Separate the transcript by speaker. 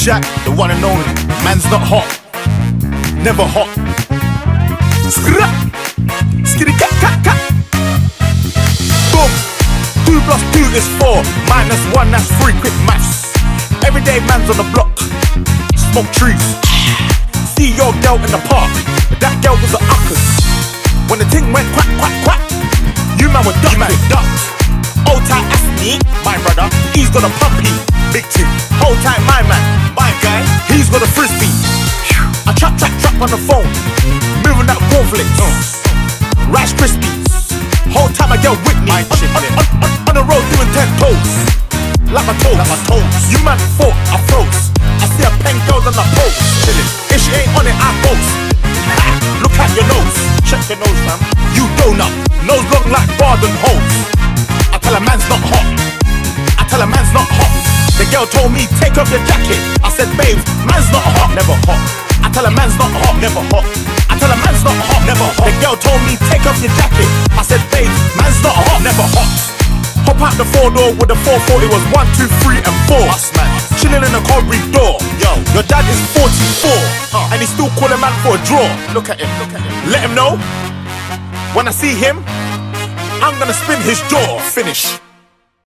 Speaker 1: Shaq, the one and only. Man's not hot, never hot. Skra, skitty cat cat cat. Boom. 2 plus 2 is 4. Minus 1, that's 3. Quick maths. Everyday man's on the block. Smoke trees. See your girl in the park. That girl was a uckers. When the ting went quack quack quack, you man were ducked. Old tight Asney, my brother, he's got a puppy. Big ting. Hold tight my man, my guy, he's got a frisbee. I trap on the phone, moving that cornflakes, Rice Krispies. Whole time I get with me on the road doing 10 toes, like my toes. You man thought I froze. I see a pen girls on the pose, chillin'. If she ain't on it, I boast. Look at your nose, check your nose, fam. You donut, nose long like garden hose. I tell a man's not hot. I tell a man's not hot. The girl told me take off your jacket. I said, babes, man's not hot, never hot. I tell a man's not hot, never hot. I tell a man's not hot, never hot. The girl told me take off your jacket. I said, babes, man's not hot, never hot. Hop out the 4-door with the 440. It was 1, 2, 3, and 4. Us, man. Chilling in the corridor. Yo, your dad is 44, and he's still calling man for a draw. Look at him, look at him. Let him know when I see him, I'm gonna spin his jaw. Finish.